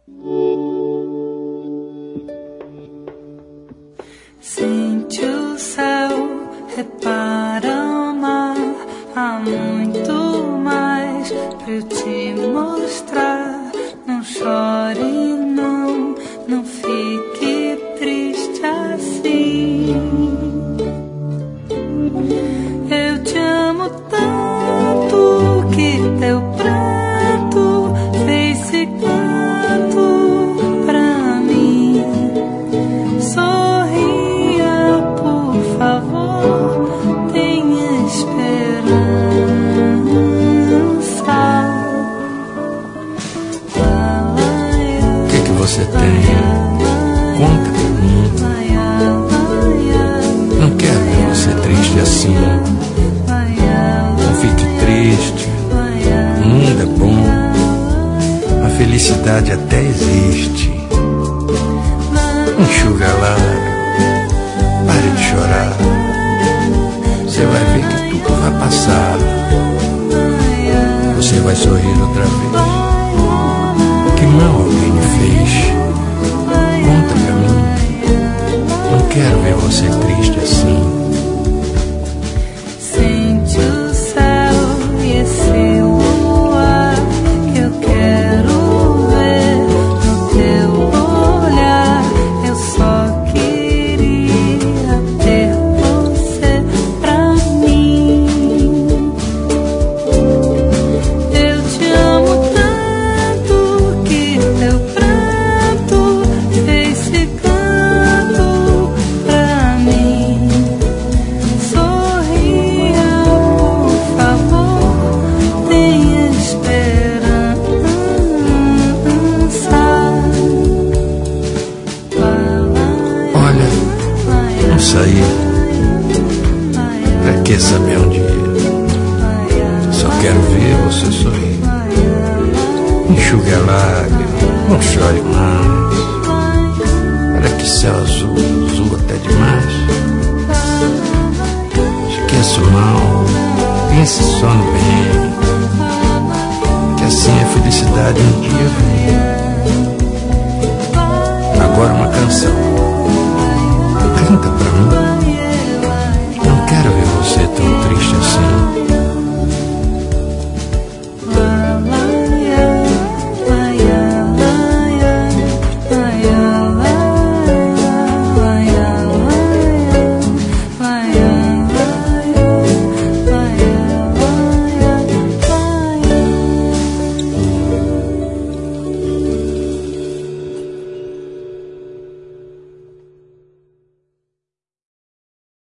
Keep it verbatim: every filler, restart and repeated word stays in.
Sente o céu, repara o mar, há muito mais pra eu te mostrar. Não chore, não, não fique triste assim. Eu te amo tanto que teu pranto fez esse canto pra mim. Sorria, por favor, tenha esperança. O que que você tem? Conta pra mim. Não quero ver você triste assim. Não fique triste. O mundo é bom. A felicidade até existe. Enxuga a lágrima. Pare de chorar. Você vai ver que tudo vai passar. Você vai sorrir outra vez. Que mal alguém me fez? Conta pra mim. Não quero ver você triste assim. Sente o céu e esse luar que eu quero ver no teu olhar. Eu só queria ter você pra mim. Eu te amo tanto que teu pranto fez esse canto pra mim. Sorria, por favor, tenha esperança. Olha, não sair. Pra que saber um dia? Só quero ver você sorrir. Enxugue a lágrima, não chore mais. Olha que céu azul, azul até demais. Esqueça o mal, pense só no bem. Que assim a felicidade um dia